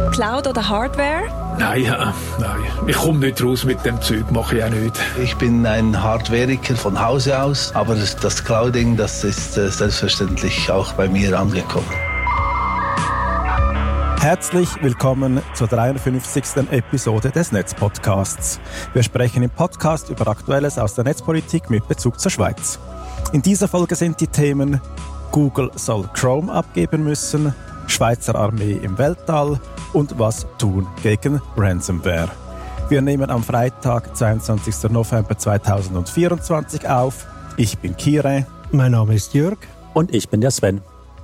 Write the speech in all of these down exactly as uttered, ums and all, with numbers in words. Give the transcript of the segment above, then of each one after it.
Cloud oder Hardware? Nein, ja, nein. Ich komme nicht raus mit dem Zeug, mache ich auch nicht. Ich bin ein Hardwareiker von Hause aus, aber das Clouding, das ist selbstverständlich auch bei mir angekommen. Herzlich willkommen zur dreiundfünfzigsten Episode des Netzpodcasts. Wir sprechen im Podcast über Aktuelles aus der Netzpolitik mit Bezug zur Schweiz. In dieser Folge sind die Themen: Google soll Chrome abgeben müssen, Schweizer Armee im Weltall und was tun gegen Ransomware. Wir nehmen am Freitag, zweiundzwanzigsten November zweitausendvierundzwanzig auf. Ich bin Kire. Mein Name ist Jörg. Und ich bin der Sven.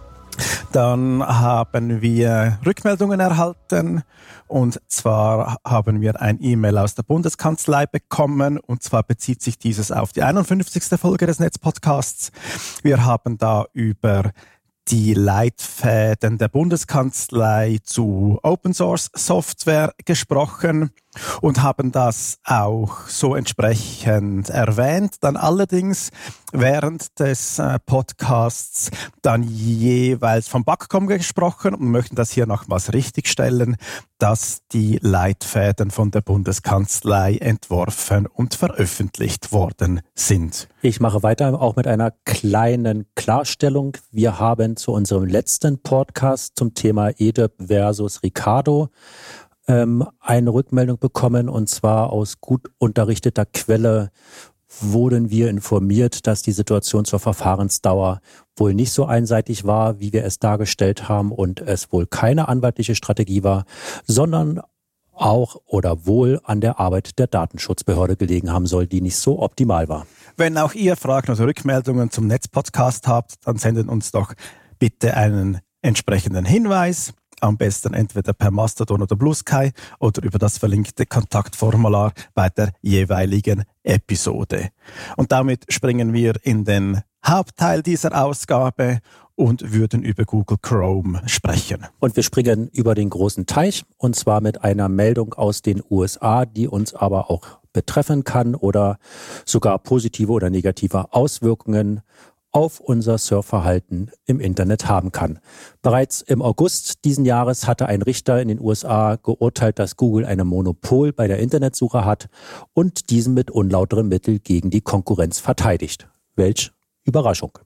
Dann haben wir Rückmeldungen erhalten, und zwar haben wir ein E-Mail aus der Bundeskanzlei bekommen, und zwar bezieht sich dieses auf die einundfünfzigste Folge des Netzpodcasts. Wir haben da über die Leitfäden der Bundeskanzlei zu Open-Source-Software gesprochen und haben das auch so entsprechend erwähnt. Dann allerdings während des äh, Podcasts dann jeweils vom BAKCOM gesprochen und möchten das hier nochmals richtigstellen, dass die Leitfäden von der Bundeskanzlei entworfen und veröffentlicht worden sind. Ich mache weiter auch mit einer kleinen Klarstellung. Wir haben zu unserem letzten Podcast zum Thema E D I P versus Ricardo ähm, eine Rückmeldung bekommen, und zwar aus gut unterrichteter Quelle wurden wir informiert, dass die Situation zur Verfahrensdauer wohl nicht so einseitig war, wie wir es dargestellt haben, und es wohl keine anwaltliche Strategie war, sondern auch oder wohl an der Arbeit der Datenschutzbehörde gelegen haben soll, die nicht so optimal war. Wenn auch ihr Fragen oder Rückmeldungen zum Netzpodcast habt, dann sendet uns doch bitte einen entsprechenden Hinweis. Am besten entweder per Mastodon oder Blue Sky oder über das verlinkte Kontaktformular bei der jeweiligen Episode. Und damit springen wir in den Hauptteil dieser Ausgabe und würden über Google Chrome sprechen. Und wir springen über den großen Teich, und zwar mit einer Meldung aus den U S A, die uns aber auch betreffen kann oder sogar positive oder negative Auswirkungen auf unser Surfverhalten im Internet haben kann. Bereits im August diesen Jahres hatte ein Richter in den U S A geurteilt, dass Google ein Monopol bei der Internetsuche hat und diesen mit unlauteren Mitteln gegen die Konkurrenz verteidigt. Welch Überraschung.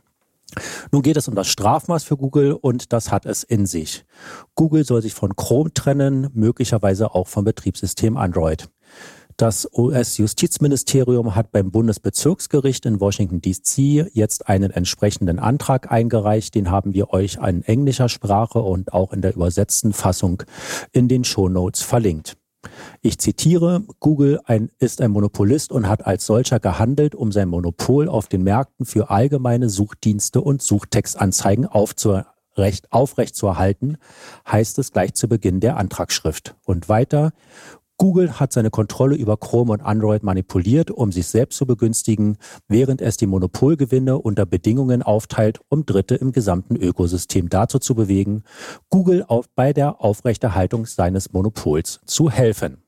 Nun geht es um das Strafmaß für Google, und das hat es in sich. Google soll sich von Chrome trennen, möglicherweise auch vom Betriebssystem Android. Das U S-Justizministerium hat beim Bundesbezirksgericht in Washington D C jetzt einen entsprechenden Antrag eingereicht. Den haben wir euch in englischer Sprache und auch in der übersetzten Fassung in den Shownotes verlinkt. Ich zitiere: Google ein, ist ein Monopolist und hat als solcher gehandelt, um sein Monopol auf den Märkten für allgemeine Suchdienste und Suchtextanzeigen aufzurecht, aufrechtzuerhalten, heißt es gleich zu Beginn der Antragsschrift. Und weiter: Google hat seine Kontrolle über Chrome und Android manipuliert, um sich selbst zu begünstigen, während es die Monopolgewinne unter Bedingungen aufteilt, um Dritte im gesamten Ökosystem dazu zu bewegen, Google auf, bei der Aufrechterhaltung seines Monopols zu helfen.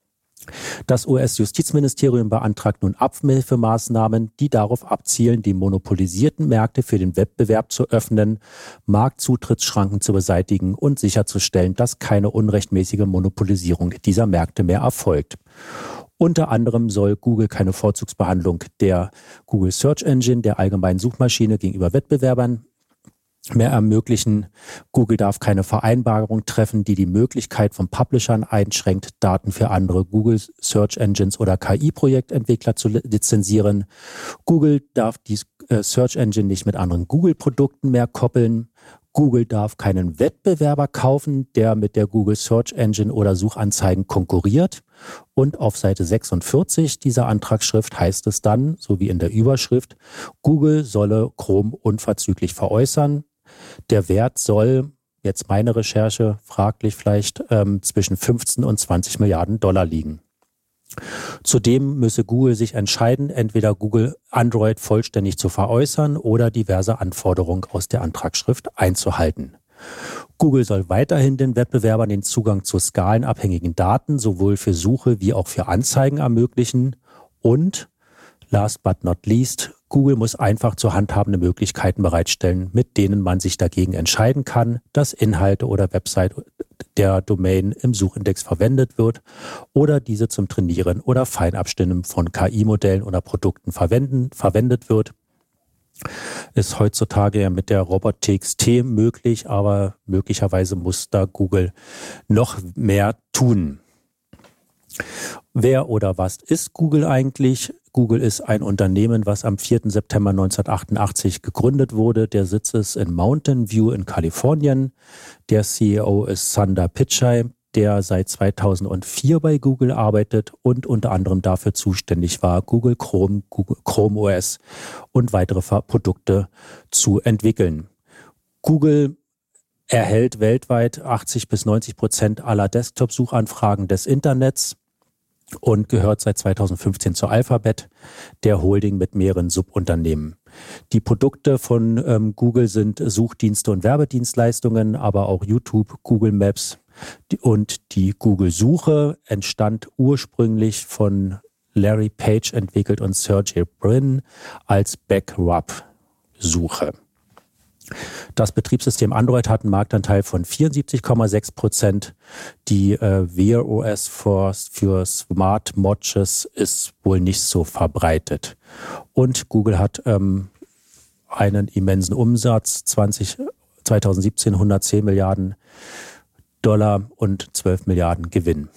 Das U S-Justizministerium beantragt nun Abhilfemaßnahmen, die darauf abzielen, die monopolisierten Märkte für den Wettbewerb zu öffnen, Marktzutrittsschranken zu beseitigen und sicherzustellen, dass keine unrechtmäßige Monopolisierung dieser Märkte mehr erfolgt. Unter anderem soll Google keine Vorzugsbehandlung der Google Search Engine, der allgemeinen Suchmaschine, gegenüber Wettbewerbern mehr ermöglichen. Google darf keine Vereinbarung treffen, die die Möglichkeit von Publishern einschränkt, Daten für andere Google Search Engines oder K I-Projektentwickler zu lizenzieren. Google darf die Search Engine nicht mit anderen Google-Produkten mehr koppeln. Google darf keinen Wettbewerber kaufen, der mit der Google Search Engine oder Suchanzeigen konkurriert. Und auf Seite sechsundvierzig dieser Antragsschrift heißt es dann, so wie in der Überschrift, Google solle Chrome unverzüglich veräußern. Der Wert soll, jetzt meine Recherche, fraglich vielleicht, ähm, zwischen fünfzehn und zwanzig Milliarden Dollar liegen. Zudem müsse Google sich entscheiden, entweder Google Android vollständig zu veräußern oder diverse Anforderungen aus der Antragsschrift einzuhalten. Google soll weiterhin den Wettbewerbern den Zugang zu skalenabhängigen Daten sowohl für Suche wie auch für Anzeigen ermöglichen. Und, last but not least, Google muss einfach zu handhabende Möglichkeiten bereitstellen, mit denen man sich dagegen entscheiden kann, dass Inhalte oder Website, der Domain im Suchindex verwendet wird oder diese zum Trainieren oder Feinabstimmen von K I-Modellen oder Produkten verwenden, verwendet wird. Ist heutzutage ja mit der Robot.txt möglich, aber möglicherweise muss da Google noch mehr tun. Wer oder was ist Google eigentlich? Google ist ein Unternehmen, was am vierten September neunzehnhundertachtundachtzig gegründet wurde. Der Sitz ist in Mountain View in Kalifornien. Der C E O ist Sundar Pichai, der seit zweitausendvier bei Google arbeitet und unter anderem dafür zuständig war, Google Chrome, Google Chrome O S und weitere Produkte zu entwickeln. Google erhält weltweit achtzig bis neunzig Prozent aller Desktop-Suchanfragen des Internets und gehört seit zweitausendfünfzehn zur Alphabet, der Holding mit mehreren Subunternehmen. Die Produkte von ähm, Google sind Suchdienste und Werbedienstleistungen, aber auch YouTube, Google Maps und die Google-Suche entstand ursprünglich von Larry Page entwickelt und Sergey Brin als Backrub-Suche. Das Betriebssystem Android hat einen Marktanteil von vierundsiebzig Komma sechs Prozent. Die äh, Wear O S für, für Smart Watches ist wohl nicht so verbreitet. Und Google hat ähm, einen immensen Umsatz, zwanzig, zweitausendsiebzehn hundertzehn Milliarden Dollar und zwölf Milliarden Gewinn.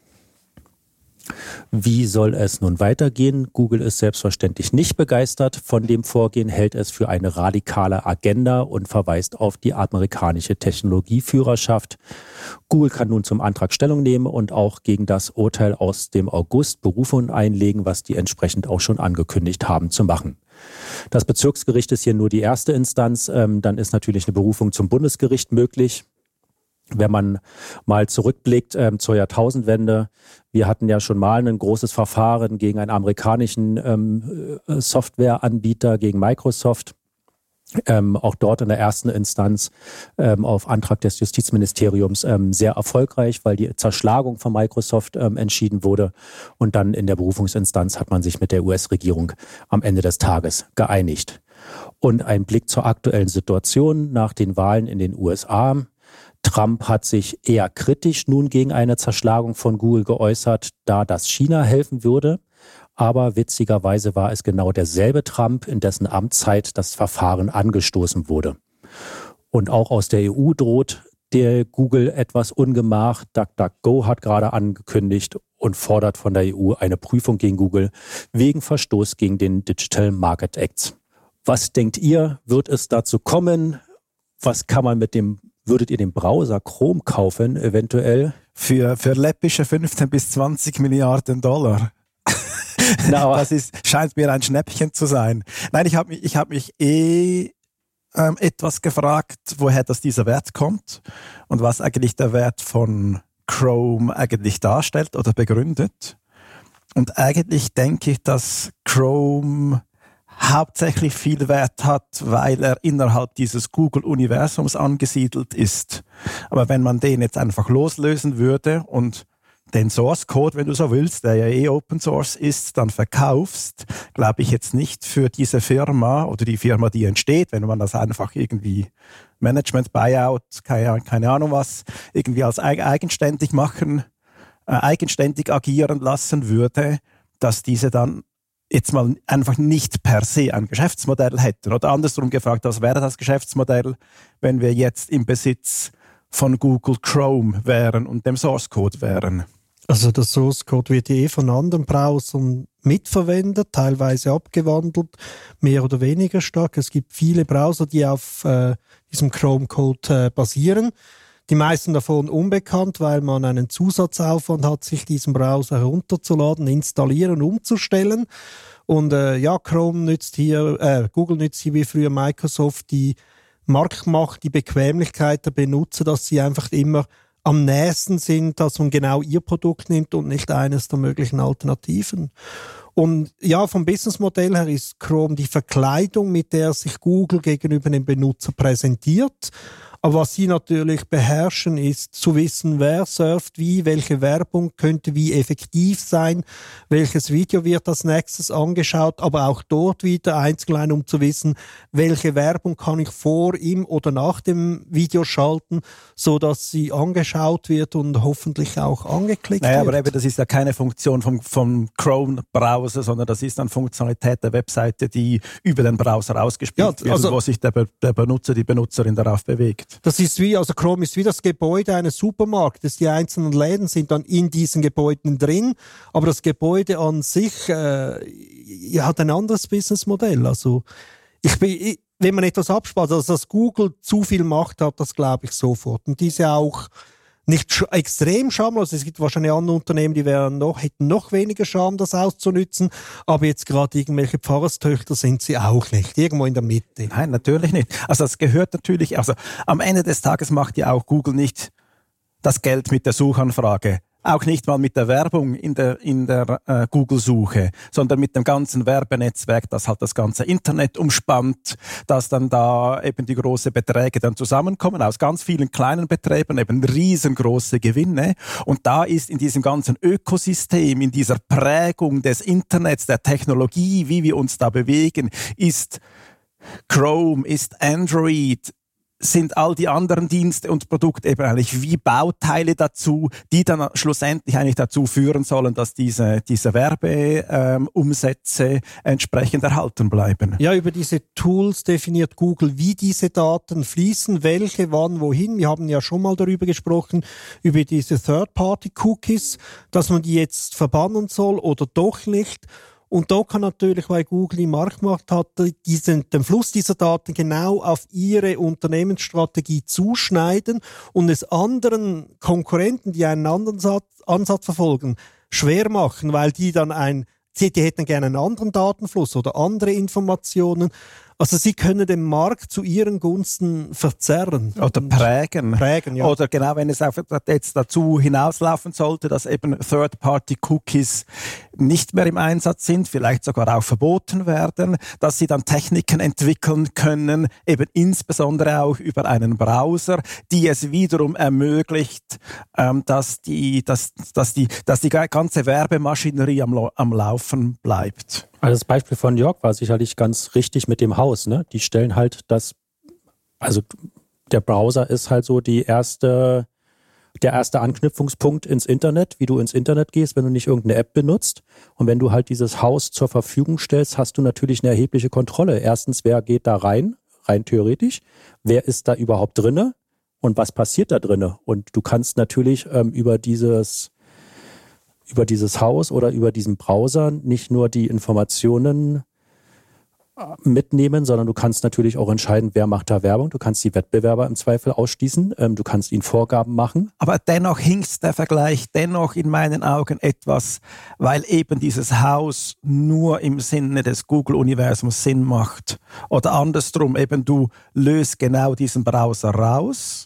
Wie soll es nun weitergehen? Google ist selbstverständlich nicht begeistert von dem Vorgehen, hält es für eine radikale Agenda und verweist auf die amerikanische Technologieführerschaft. Google kann nun zum Antrag Stellung nehmen und auch gegen das Urteil aus dem August Berufung einlegen, was die entsprechend auch schon angekündigt haben zu machen. Das Bezirksgericht ist hier nur die erste Instanz, ähm, dann ist natürlich eine Berufung zum Bundesgericht möglich. Wenn man mal zurückblickt ähm, zur Jahrtausendwende, wir hatten ja schon mal ein großes Verfahren gegen einen amerikanischen ähm, Softwareanbieter, gegen Microsoft. Ähm, auch dort in der ersten Instanz ähm, auf Antrag des Justizministeriums ähm, sehr erfolgreich, weil die Zerschlagung von Microsoft ähm, entschieden wurde. Und dann in der Berufungsinstanz hat man sich mit der U S-Regierung am Ende des Tages geeinigt. Und ein Blick zur aktuellen Situation nach den Wahlen in den U S A. Trump hat sich eher kritisch nun gegen eine Zerschlagung von Google geäußert, da das China helfen würde. Aber witzigerweise war es genau derselbe Trump, in dessen Amtszeit das Verfahren angestoßen wurde. Und auch aus der E U droht der Google etwas Ungemach. DuckDuckGo hat gerade angekündigt und fordert von der E U eine Prüfung gegen Google wegen Verstoß gegen den Digital Market Act. Was denkt ihr? Wird es dazu kommen? Was kann man mit dem Würdet ihr den Browser Chrome kaufen, eventuell? Für, für läppische fünfzehn bis zwanzig Milliarden Dollar. Na, das ist, scheint mir ein Schnäppchen zu sein. Nein, ich habe mich, ich hab mich eh ähm, etwas gefragt, woher das dieser Wert kommt und was eigentlich der Wert von Chrome eigentlich darstellt oder begründet. Und eigentlich denke ich, dass Chrome hauptsächlich viel Wert hat, weil er innerhalb dieses Google-Universums angesiedelt ist. Aber wenn man den jetzt einfach loslösen würde und den Source-Code, wenn du so willst, der ja eh Open Source ist, dann verkaufst, glaube ich jetzt nicht für diese Firma oder die Firma, die entsteht, wenn man das einfach irgendwie Management, Buyout, keine, keine Ahnung was, irgendwie als eigenständig machen, äh, eigenständig agieren lassen würde, dass diese dann jetzt mal einfach nicht per se ein Geschäftsmodell hätten. Oder andersrum gefragt, was wäre das Geschäftsmodell, wenn wir jetzt im Besitz von Google Chrome wären und dem Source Code wären? Also der Source Code wird eh von anderen Browsern mitverwendet, teilweise abgewandelt, mehr oder weniger stark. Es gibt viele Browser, die auf äh, diesem Chrome Code äh, basieren. Die meisten davon unbekannt, weil man einen Zusatzaufwand hat, sich diesen Browser herunterzuladen, installieren, umzustellen. Und äh, ja, Chrome nützt hier, äh, Google nützt hier wie früher Microsoft die Marktmacht, die Bequemlichkeit der Benutzer, dass sie einfach immer am nächsten sind, dass man genau ihr Produkt nimmt und nicht eines der möglichen Alternativen. Und ja, vom Businessmodell her ist Chrome die Verkleidung, mit der sich Google gegenüber dem Benutzer präsentiert. Aber was sie natürlich beherrschen, ist zu wissen, wer surft wie, welche Werbung könnte wie effektiv sein, welches Video wird als nächstes angeschaut, aber auch dort wieder einzeln, um zu wissen, welche Werbung kann ich vor, im oder nach dem Video schalten, so dass sie angeschaut wird und hoffentlich auch angeklickt naja, wird. Aber eben, das ist ja keine Funktion vom, vom Chrome-Browser, sondern das ist eine Funktionalität der Webseite, die über den Browser ausgespielt ja, wird, also, wo sich der, der Benutzer, die Benutzerin darauf bewegt. Das ist wie, also Chrome ist wie das Gebäude eines Supermarktes. Die einzelnen Läden sind dann in diesen Gebäuden drin, aber das Gebäude an sich äh, hat ein anderes Businessmodell. Also ich bin, ich, wenn man etwas abspart, also dass Google zu viel Macht hat, das glaube ich sofort. Und diese auch nicht sch- extrem schamlos. Es gibt wahrscheinlich andere Unternehmen, die wären noch, hätten noch weniger Charme, das auszunützen. Aber jetzt gerade irgendwelche Pfarrerstöchter sind sie auch nicht. Irgendwo in der Mitte. Nein, natürlich nicht. Also das gehört natürlich, also am Ende des Tages macht ja auch Google nicht das Geld mit der Suchanfrage. Auch nicht mal mit der Werbung in der, in der äh, Google-Suche, sondern mit dem ganzen Werbenetzwerk, das halt das ganze Internet umspannt, dass dann da eben die großen Beträge dann zusammenkommen, aus ganz vielen kleinen Beträgen eben riesengroße Gewinne. Und da ist in diesem ganzen Ökosystem, in dieser Prägung des Internets, der Technologie, wie wir uns da bewegen, ist Chrome, ist Android, sind all die anderen Dienste und Produkte eben eigentlich wie Bauteile dazu, die dann schlussendlich eigentlich dazu führen sollen, dass diese, diese Werbeumsätze ähm, entsprechend erhalten bleiben. Ja, über diese Tools definiert Google, wie diese Daten fließen, welche, wann, wohin. Wir haben ja schon mal darüber gesprochen, über diese Third-Party-Cookies, dass man die jetzt verbannen soll oder doch nicht. Und da kann natürlich, weil Google im Marktmacht hat, diesen, den Fluss dieser Daten genau auf ihre Unternehmensstrategie zuschneiden und es anderen Konkurrenten, die einen anderen Satz, Ansatz verfolgen, schwer machen, weil die dann ein, die, die hätten gerne einen anderen Datenfluss oder andere Informationen. Also sie können den Markt zu ihren Gunsten verzerren. Oder prägen. prägen ja. Oder genau, wenn es jetzt dazu hinauslaufen sollte, dass eben Third-Party-Cookies nicht mehr im Einsatz sind, vielleicht sogar auch verboten werden, dass sie dann Techniken entwickeln können, eben insbesondere auch über einen Browser, die es wiederum ermöglicht, ähm, dass, die, dass, dass, die, dass die ganze Werbemaschinerie am, am Laufen bleibt. Also das Beispiel von Jörg war sicherlich ganz richtig mit dem Haus, ne? Die stellen halt das, also der Browser ist halt so die erste, der erste Anknüpfungspunkt ins Internet, wie du ins Internet gehst, wenn du nicht irgendeine App benutzt. Und wenn du halt dieses Haus zur Verfügung stellst, hast du natürlich eine erhebliche Kontrolle. Erstens, wer geht da rein, rein theoretisch? Wer ist da überhaupt drinne? Und was passiert da drinne? Und du kannst natürlich ähm, über dieses über dieses Haus oder über diesen Browser nicht nur die Informationen mitnehmen, sondern du kannst natürlich auch entscheiden, wer macht da Werbung. Du kannst die Wettbewerber im Zweifel ausschließen. Ähm, du kannst ihnen Vorgaben machen. Aber dennoch hinkt der Vergleich dennoch in meinen Augen etwas, weil eben dieses Haus nur im Sinne des Google-Universums Sinn macht. Oder andersrum, eben du löst genau diesen Browser raus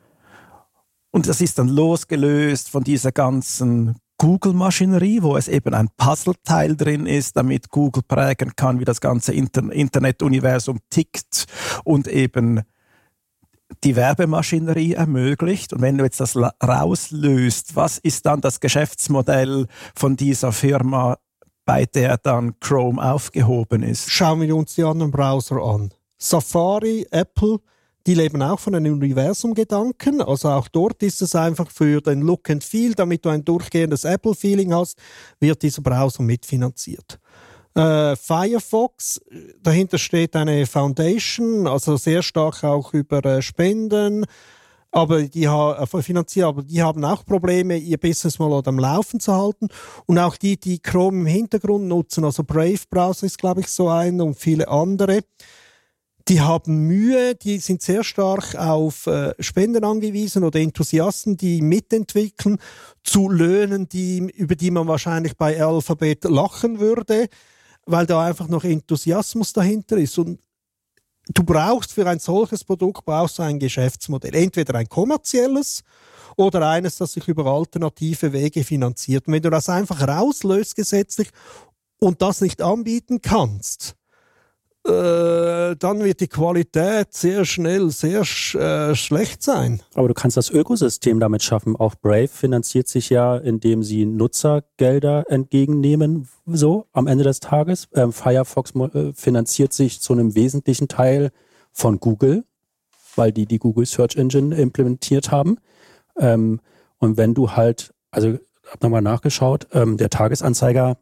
und das ist dann losgelöst von dieser ganzen Google-Maschinerie, wo es eben ein Puzzleteil drin ist, damit Google prägen kann, wie das ganze Inter- Internet-Universum tickt und eben die Werbemaschinerie ermöglicht. Und wenn du jetzt das la- rauslöst, was ist dann das Geschäftsmodell von dieser Firma, bei der dann Chrome aufgehoben ist? Schauen wir uns die anderen Browser an. Safari, Apple, die leben auch von einem Universum-Gedanken. Also auch dort ist es einfach für den Look and Feel, damit du ein durchgehendes Apple-Feeling hast, wird dieser Browser mitfinanziert. Äh, Firefox, dahinter steht eine Foundation, also sehr stark auch über äh, Spenden, aber die ha- finanziert, aber die haben auch Probleme, ihr Business mal am Laufen zu halten. Und auch die, die Chrome im Hintergrund nutzen, also Brave Browser ist, glaube ich, so ein und viele andere. Die haben Mühe, die sind sehr stark auf äh, Spenden angewiesen oder Enthusiasten, die mitentwickeln, zu Löhnen, die, über die man wahrscheinlich bei Alphabet lachen würde, weil da einfach noch Enthusiasmus dahinter ist. Und du brauchst für ein solches Produkt brauchst du ein Geschäftsmodell. Entweder ein kommerzielles oder eines, das sich über alternative Wege finanziert. Und wenn du das einfach rauslöst gesetzlich und das nicht anbieten kannst, äh, dann wird die Qualität sehr schnell sehr sch- äh, schlecht sein. Aber du kannst das Ökosystem damit schaffen. Auch Brave finanziert sich ja, indem sie Nutzergelder entgegennehmen, so am Ende des Tages. Ähm, Firefox äh, finanziert sich zu einem wesentlichen Teil von Google, weil die die Google Search Engine implementiert haben. Ähm, und wenn du halt, also hab nochmal nachgeschaut, ähm, der Tagesanzeiger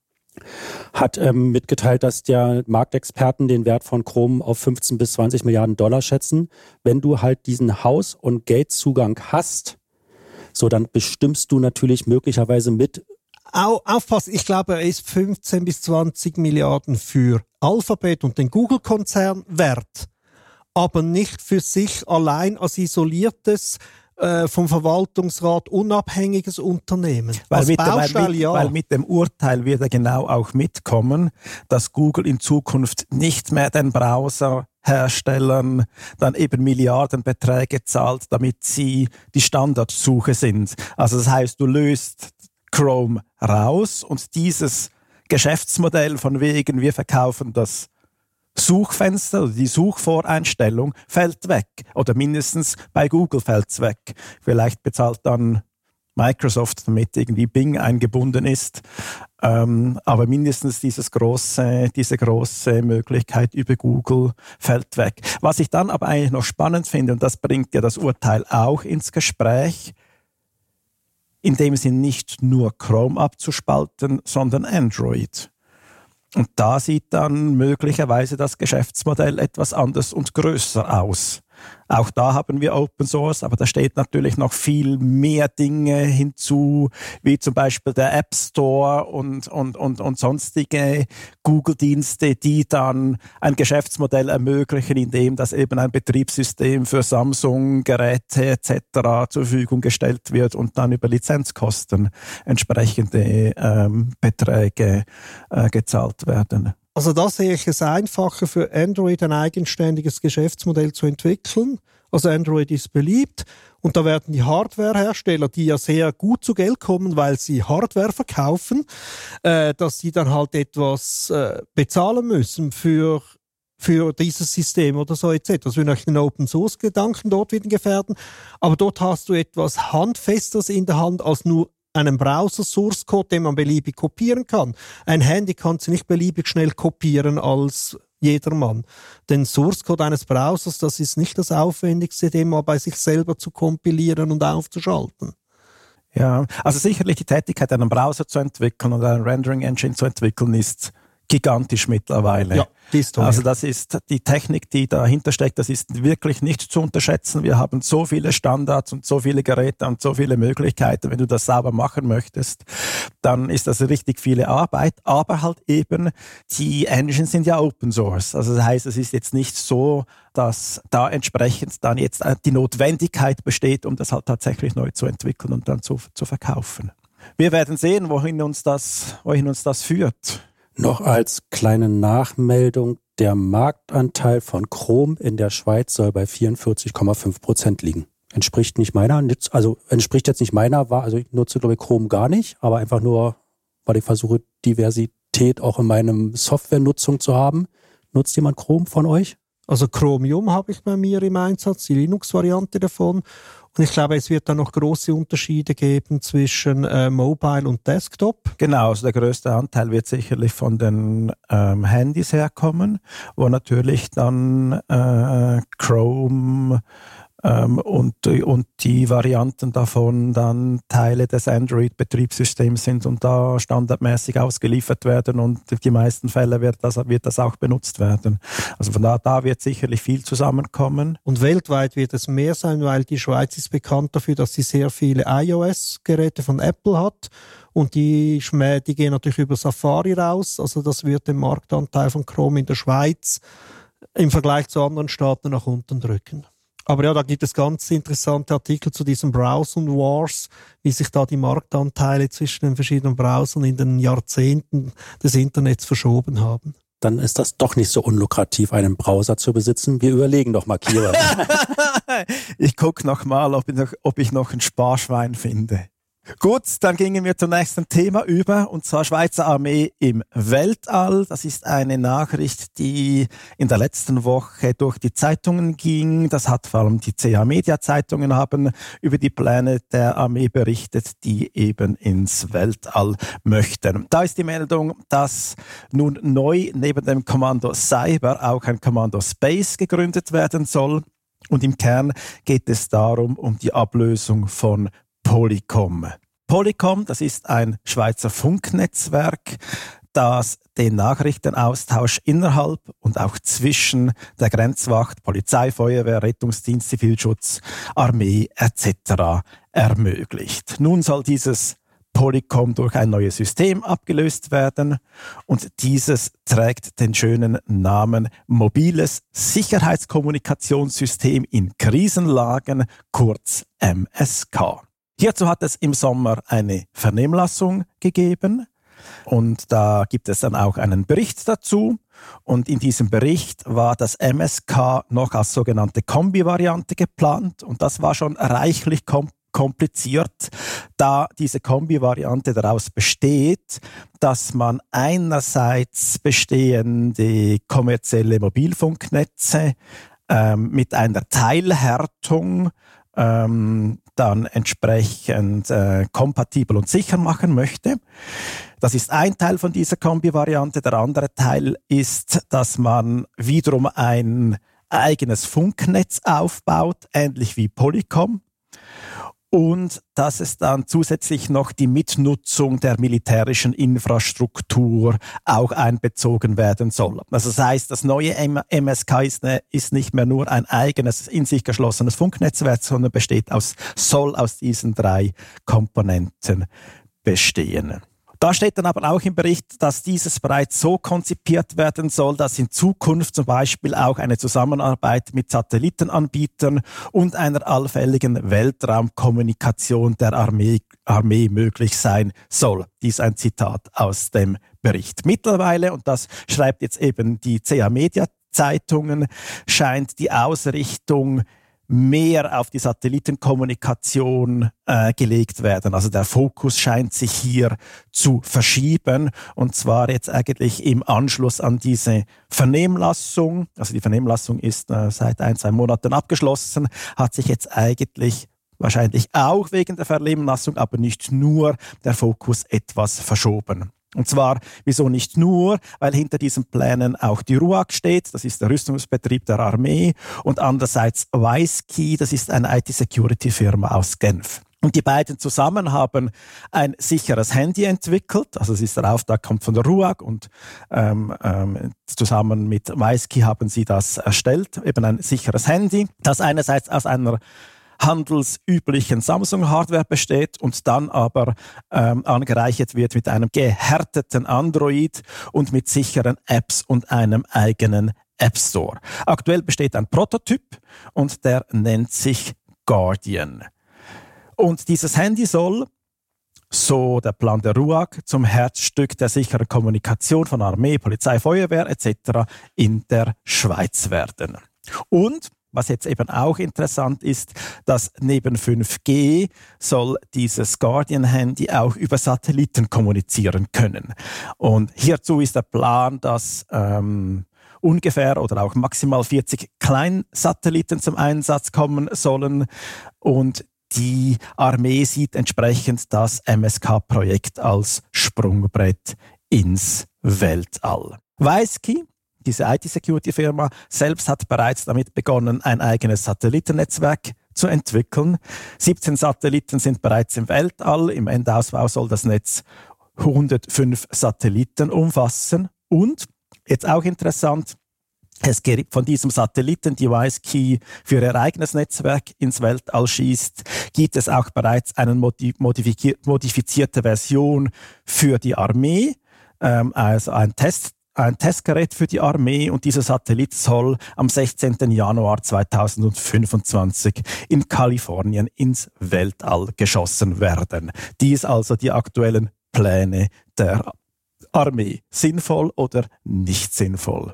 hat ähm, mitgeteilt, dass der Marktexperten den Wert von Chrome auf fünfzehn bis zwanzig Milliarden Dollar schätzen. Wenn du halt diesen Haus- und Gate-Zugang hast, so dann bestimmst du natürlich möglicherweise mit. Au, aufpassen, ich glaube, er ist fünfzehn bis zwanzig Milliarden für Alphabet und den Google-Konzern wert, aber nicht für sich allein als isoliertes vom Verwaltungsrat unabhängiges Unternehmen. Weil Als mit, Baustein, weil, mit, ja. weil mit dem Urteil wird er genau auch mitkommen, dass Google in Zukunft nicht mehr den Browserherstellern dann eben Milliardenbeträge zahlt, damit sie die Standardsuche sind. Also das heißt, du löst Chrome raus und dieses Geschäftsmodell von wegen, wir verkaufen das Suchfenster oder die Suchvoreinstellung fällt weg. Oder mindestens bei Google fällt es weg. Vielleicht bezahlt dann Microsoft, damit irgendwie Bing eingebunden ist. Ähm, aber mindestens dieses große, diese große Möglichkeit über Google fällt weg. Was ich dann aber eigentlich noch spannend finde, und das bringt ja das Urteil auch ins Gespräch, in dem Sinn nicht nur Chrome abzuspalten, sondern Android. Und da sieht dann möglicherweise das Geschäftsmodell etwas anders und größer aus. Auch da haben wir Open Source, aber da steht natürlich noch viel mehr Dinge hinzu, wie zum Beispiel der App Store und, und, und, und sonstige Google-Dienste, die dann ein Geschäftsmodell ermöglichen, indem das eben ein Betriebssystem für Samsung-Geräte et cetera zur Verfügung gestellt wird und dann über Lizenzkosten entsprechende ähm, Beträge äh, gezahlt werden. Also da sehe ich es einfacher für Android ein eigenständiges Geschäftsmodell zu entwickeln. Also Android ist beliebt und da werden die Hardwarehersteller, die ja sehr gut zu Geld kommen, weil sie Hardware verkaufen, äh, dass sie dann halt etwas äh, bezahlen müssen für für dieses System oder so et cetera. Das würde auch den Open-Source-Gedanken dort wieder gefährden. Aber dort hast du etwas Handfesteres in der Hand als nur einen Browser-Source-Code, den man beliebig kopieren kann. Ein Handy kannst du nicht beliebig schnell kopieren als jedermann. Den Source-Code eines Browsers, das ist nicht das Aufwendigste, den mal bei sich selber zu kompilieren und aufzuschalten. Ja, also sicherlich die Tätigkeit, einen Browser zu entwickeln oder eine Rendering-Engine zu entwickeln, ist gigantisch mittlerweile. Ja, die ist toll. Also das ist die Technik, die dahinter steckt, das ist wirklich nicht zu unterschätzen. Wir haben so viele Standards und so viele Geräte und so viele Möglichkeiten. Wenn du das sauber machen möchtest, dann ist das richtig viele Arbeit. Aber halt eben, die Engines sind ja Open Source. Also das heißt, es ist jetzt nicht so, dass da entsprechend dann jetzt die Notwendigkeit besteht, um das halt tatsächlich neu zu entwickeln und dann zu, zu verkaufen. Wir werden sehen, wohin uns das, wohin uns das führt. Noch als kleine Nachmeldung, der Marktanteil von Chrome in der Schweiz soll bei vierundvierzig Komma fünf Prozent liegen. Entspricht nicht meiner, also entspricht jetzt nicht meiner, also ich nutze glaube ich Chrome gar nicht, aber einfach nur, weil ich versuche Diversität auch in meinem Softwarenutzung zu haben. Nutzt jemand Chrome von euch? Also Chromium habe ich bei mir im Einsatz, die Linux-Variante davon. Und ich glaube, es wird da noch große Unterschiede geben zwischen äh, Mobile und Desktop. Genau, also der größte Anteil wird sicherlich von den ähm, Handys herkommen, wo natürlich dann äh, Chrome ähm, und, und die Varianten davon dann Teile des Android-Betriebssystems sind und da standardmäßig ausgeliefert werden und in die meisten Fälle wird das, wird das auch benutzt werden. Also von da, da wird sicherlich viel zusammenkommen. Und weltweit wird es mehr sein, weil die Schweiz ist bekannt dafür, dass sie sehr viele iOS-Geräte von Apple hat und die, die gehen natürlich über Safari raus. Also das wird den Marktanteil von Chrome in der Schweiz im Vergleich zu anderen Staaten nach unten drücken. Aber ja, da gibt es ganz interessante Artikel zu diesen Browser-Wars, wie sich da die Marktanteile zwischen den verschiedenen Browsern in den Jahrzehnten des Internets verschoben haben. Dann ist das doch nicht so unlukrativ, einen Browser zu besitzen. Wir überlegen doch mal, Kira. Ich gucke noch mal, ob ich noch, ob ich noch ein Sparschwein finde. Gut, dann gingen wir zum nächsten Thema über, und zwar Schweizer Armee im Weltall. Das ist eine Nachricht, die in der letzten Woche durch die Zeitungen ging. Das hat vor allem die C H-Media-Zeitungen haben über die Pläne der Armee berichtet, die eben ins Weltall möchten. Da ist die Meldung, dass nun neu neben dem Kommando Cyber auch ein Kommando Space gegründet werden soll. Und im Kern geht es darum, um die Ablösung von Polycom. Polycom, das ist ein Schweizer Funknetzwerk, das den Nachrichtenaustausch innerhalb und auch zwischen der Grenzwacht, Polizei, Feuerwehr, Rettungsdienst, Zivilschutz, Armee et cetera ermöglicht. Nun soll dieses Polycom durch ein neues System abgelöst werden, und dieses trägt den schönen Namen Mobiles Sicherheitskommunikationssystem in Krisenlagen, kurz M S K. Hierzu hat es im Sommer eine Vernehmlassung gegeben, und da gibt es dann auch einen Bericht dazu. Und in diesem Bericht war das M S K noch als sogenannte Kombi-Variante geplant, und das war schon reichlich kom- kompliziert, da diese Kombi-Variante daraus besteht, dass man einerseits bestehende kommerzielle Mobilfunknetze ähm, mit einer Teilhärtung ähm, dann entsprechend äh, kompatibel und sicher machen möchte. Das ist ein Teil von dieser Kombi-Variante. Der andere Teil ist, dass man wiederum ein eigenes Funknetz aufbaut, ähnlich wie Polycom. Und dass es dann zusätzlich noch die Mitnutzung der militärischen Infrastruktur auch einbezogen werden soll. Also das heißt, das neue M S K ist, ne, ist nicht mehr nur ein eigenes, in sich geschlossenes Funknetzwerk, sondern besteht aus, soll aus diesen drei Komponenten bestehen. Da steht dann aber auch im Bericht, dass dieses bereits so konzipiert werden soll, dass in Zukunft zum Beispiel auch eine Zusammenarbeit mit Satellitenanbietern und einer allfälligen Weltraumkommunikation der Armee, Armee möglich sein soll. Dies ein Zitat aus dem Bericht. Mittlerweile, und das schreibt jetzt eben die C H-Media-Zeitungen, scheint die Ausrichtung mehr auf die Satellitenkommunikation äh, gelegt werden. Also der Fokus scheint sich hier zu verschieben, und zwar jetzt eigentlich im Anschluss an diese Vernehmlassung. Also die Vernehmlassung ist äh, seit ein, zwei Monaten abgeschlossen, hat sich jetzt eigentlich wahrscheinlich auch wegen der Vernehmlassung, aber nicht nur, der Fokus etwas verschoben. Und zwar, wieso nicht nur? Weil hinter diesen Plänen auch die RUAG steht, das ist der Rüstungsbetrieb der Armee, und andererseits WiseKey, das ist eine I T-Security-Firma aus Genf. Und die beiden zusammen haben ein sicheres Handy entwickelt, also es ist der Auftrag, kommt von der RUAG, und ähm, ähm, zusammen mit WiseKey haben sie das erstellt, eben ein sicheres Handy, das einerseits aus einer handelsüblichen Samsung-Hardware besteht und dann aber ähm, angereichert wird mit einem gehärteten Android und mit sicheren Apps und einem eigenen App Store. Aktuell besteht ein Prototyp, und der nennt sich Guardian. Und dieses Handy soll, so der Plan der RUAG, zum Herzstück der sicheren Kommunikation von Armee, Polizei, Feuerwehr et cetera in der Schweiz werden. Und was jetzt eben auch interessant ist, dass neben fünf G soll dieses Guardian-Handy auch über Satelliten kommunizieren können. Und hierzu ist der Plan, dass ähm, ungefähr oder auch maximal vierzig Kleinsatelliten zum Einsatz kommen sollen, und die Armee sieht entsprechend das M S K-Projekt als Sprungbrett ins Weltall. WiseKey, diese I T-Security-Firma, selbst hat bereits damit begonnen, ein eigenes Satellitennetzwerk zu entwickeln. siebzehn Satelliten sind bereits im Weltall. Im Endausbau soll das Netz hundertfünf Satelliten umfassen. Und, jetzt auch interessant, es gibt von diesem Satelliten, die WiseKey für ihr eigenes Netzwerk ins Weltall schießt, gibt es auch bereits eine modifizierte Version für die Armee, ähm, also ein Test ein Testgerät für die Armee, und dieser Satellit soll am sechzehnten Januar zweitausendfünfundzwanzig in Kalifornien ins Weltall geschossen werden. Dies also die aktuellen Pläne der Armee. Sinnvoll oder nicht sinnvoll?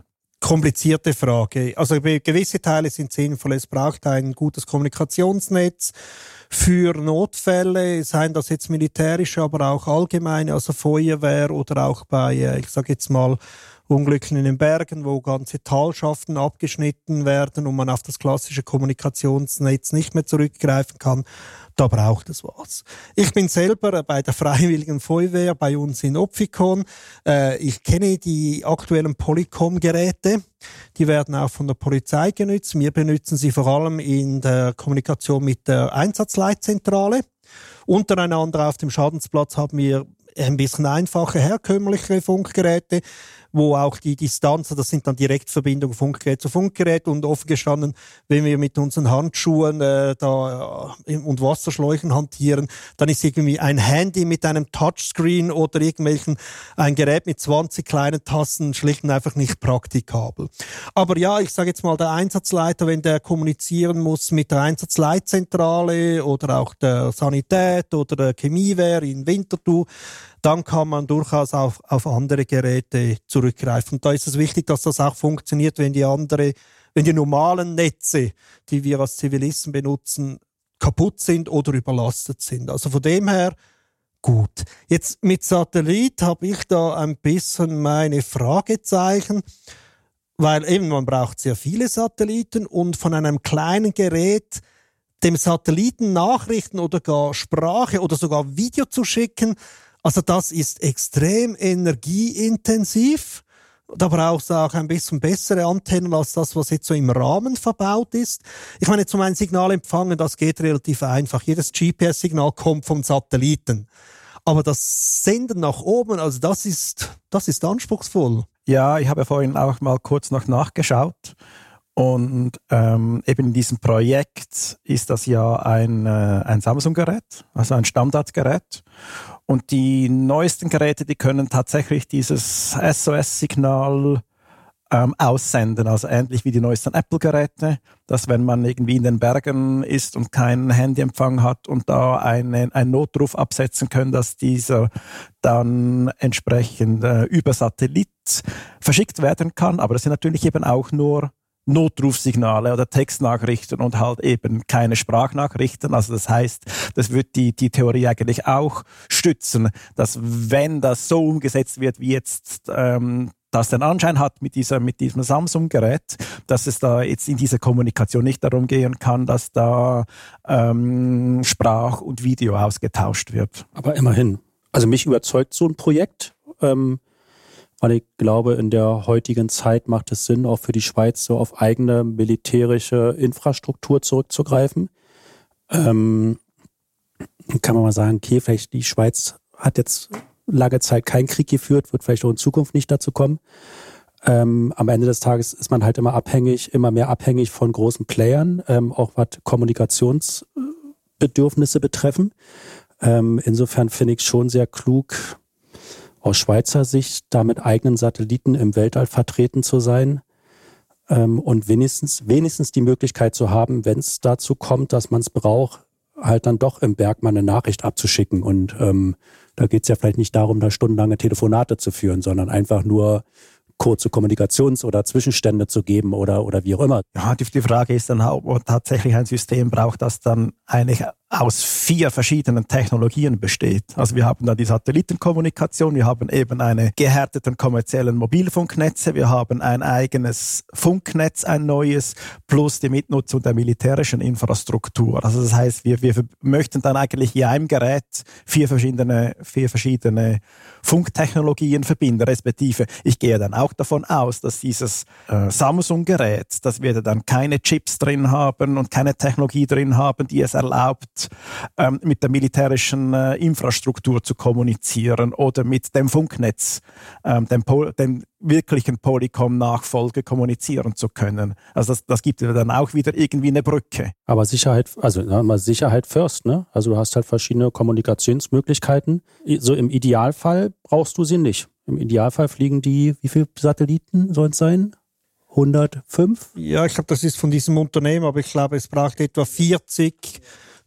komplizierte Frage. Also gewisse Teile sind sinnvoll. Es braucht ein gutes Kommunikationsnetz für Notfälle, seien das jetzt militärische, aber auch allgemeine, also Feuerwehr oder auch bei, ich sage jetzt mal, Unglücken in den Bergen, wo ganze Talschaften abgeschnitten werden und man auf das klassische Kommunikationsnetz nicht mehr zurückgreifen kann. Da braucht es was. Ich bin selber bei der Freiwilligen Feuerwehr bei uns in Opfikon. Äh, ich kenne die aktuellen Polycom-Geräte. Die werden auch von der Polizei genutzt. Wir benutzen sie vor allem in der Kommunikation mit der Einsatzleitzentrale. Untereinander auf dem Schadensplatz haben wir ein bisschen einfache, herkömmliche Funkgeräte, wo auch die Distanz, das sind dann Direktverbindungen Funkgerät zu Funkgerät und offen gestanden, wenn wir mit unseren Handschuhen äh, da äh, und Wasserschläuchen hantieren, dann ist irgendwie ein Handy mit einem Touchscreen oder irgendwelchen, ein Gerät mit zwanzig kleinen Tasten schlicht und einfach nicht praktikabel. Aber ja, ich sage jetzt mal, der Einsatzleiter, wenn der kommunizieren muss mit der Einsatzleitzentrale oder auch der Sanität oder der Chemiewehr in Winterthur, dann kann man durchaus auf, auf andere Geräte zurückgreifen. Und da ist es wichtig, dass das auch funktioniert, wenn die andere, wenn die normalen Netze, die wir als Zivilisten benutzen, kaputt sind oder überlastet sind. Also von dem her gut. Jetzt mit Satellit habe ich da ein bisschen meine Fragezeichen, weil eben man braucht sehr viele Satelliten und von einem kleinen Gerät dem Satelliten Nachrichten oder gar Sprache oder sogar Video zu schicken, also das ist extrem energieintensiv. Da brauchst du auch ein bisschen bessere Antennen als das, was jetzt so im Rahmen verbaut ist. Ich meine, zum ein Signal empfangen, das geht relativ einfach. Jedes G P S-Signal kommt vom Satelliten. Aber das Senden nach oben, also das ist, das ist anspruchsvoll. Ja, ich habe vorhin auch mal kurz noch nachgeschaut. Und ähm, eben in diesem Projekt ist das ja ein, äh, ein Samsung-Gerät, also ein Standardgerät. Und die neuesten Geräte, die können tatsächlich dieses S O S-Signal ähm, aussenden, also ähnlich wie die neuesten Apple-Geräte, dass wenn man irgendwie in den Bergen ist und keinen Handyempfang hat und da einen, einen Notruf absetzen können, dass dieser dann entsprechend äh, über Satellit verschickt werden kann. Aber das sind natürlich eben auch nur Notrufsignale oder Textnachrichten und halt eben keine Sprachnachrichten. Also das heißt, das wird die, die Theorie eigentlich auch stützen, dass wenn das so umgesetzt wird, wie jetzt ähm, das den Anschein hat mit, dieser, mit diesem Samsung-Gerät, dass es da jetzt in dieser Kommunikation nicht darum gehen kann, dass da ähm, Sprach- und Video ausgetauscht wird. Aber immerhin. Also mich überzeugt so ein Projekt, ähm, weil ich glaube, in der heutigen Zeit macht es Sinn, auch für die Schweiz so auf eigene militärische Infrastruktur zurückzugreifen. Ähm, kann man mal sagen, okay, vielleicht die Schweiz hat jetzt lange Zeit keinen Krieg geführt, wird vielleicht auch in Zukunft nicht dazu kommen. Ähm, am Ende des Tages ist man halt immer abhängig, immer mehr abhängig von großen Playern, ähm, auch was Kommunikationsbedürfnisse betreffen. Ähm, insofern finde ich es schon sehr klug, aus Schweizer Sicht da mit eigenen Satelliten im Weltall vertreten zu sein ähm, und wenigstens, wenigstens die Möglichkeit zu haben, wenn es dazu kommt, dass man es braucht, halt dann doch im Berg mal eine Nachricht abzuschicken. Und ähm, da geht es ja vielleicht nicht darum, da stundenlange Telefonate zu führen, sondern einfach nur kurze Kommunikations- oder Zwischenstände zu geben oder, oder wie auch immer. Ja, die, die Frage ist dann, ob man tatsächlich ein System braucht, das dann eigentlich aus vier verschiedenen Technologien besteht. Also wir haben da die Satellitenkommunikation, wir haben eben eine gehärteten kommerziellen Mobilfunknetze, wir haben ein eigenes Funknetz, ein neues, plus die Mitnutzung der militärischen Infrastruktur. Also das heißt, wir, wir möchten dann eigentlich in einem Gerät vier verschiedene, vier verschiedene Funktechnologien verbinden, respektive ich gehe dann auch davon aus, dass dieses äh, Samsung-Gerät, dass wir dann keine Chips drin haben und keine Technologie drin haben, die es erlaubt, ähm, mit der militärischen äh, Infrastruktur zu kommunizieren oder mit dem Funknetz, ähm, dem, Pol- dem wirklichen Polycom-Nachfolge kommunizieren zu können. Also das, das gibt dann auch wieder irgendwie eine Brücke. Aber Sicherheit, also mal Sicherheit first, ne? Also du hast halt verschiedene Kommunikationsmöglichkeiten. So im Idealfall brauchst du sie nicht. Im Idealfall fliegen die, wie viele Satelliten sollen es sein? hundertfünf? Ja, ich glaube, das ist von diesem Unternehmen, aber ich glaube, es braucht etwa vierzig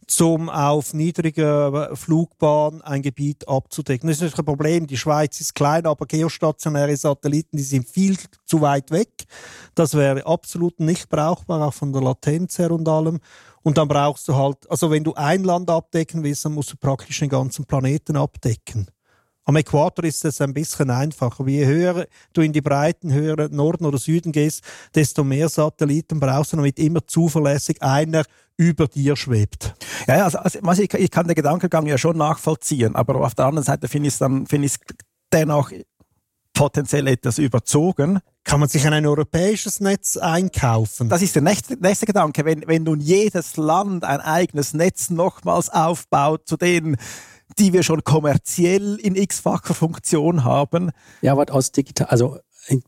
um auf niedriger Flugbahn ein Gebiet abzudecken. Das ist natürlich ein Problem. Die Schweiz ist klein, aber geostationäre Satelliten, die sind viel zu weit weg. Das wäre absolut nicht brauchbar, auch von der Latenz her und allem. Und dann brauchst du halt, also wenn du ein Land abdecken willst, dann musst du praktisch den ganzen Planeten abdecken. Am Äquator ist es ein bisschen einfacher. Je höher du in die Breiten, höher Norden oder Süden gehst, desto mehr Satelliten brauchst du, damit immer zuverlässig einer über dir schwebt. Ja, ja, also, also ich, ich kann den Gedankengang ja schon nachvollziehen, aber auf der anderen Seite finde ich es dann finde ich es dennoch potenziell etwas überzogen. Kann man sich ein europäisches Netz einkaufen? Das ist der nächste, nächste Gedanke. Wenn, wenn nun jedes Land ein eigenes Netz nochmals aufbaut, zu denen die wir schon kommerziell in x-facher Funktion haben. Ja, was aus digital, also ich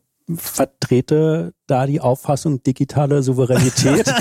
vertrete da die Auffassung digitale Souveränität.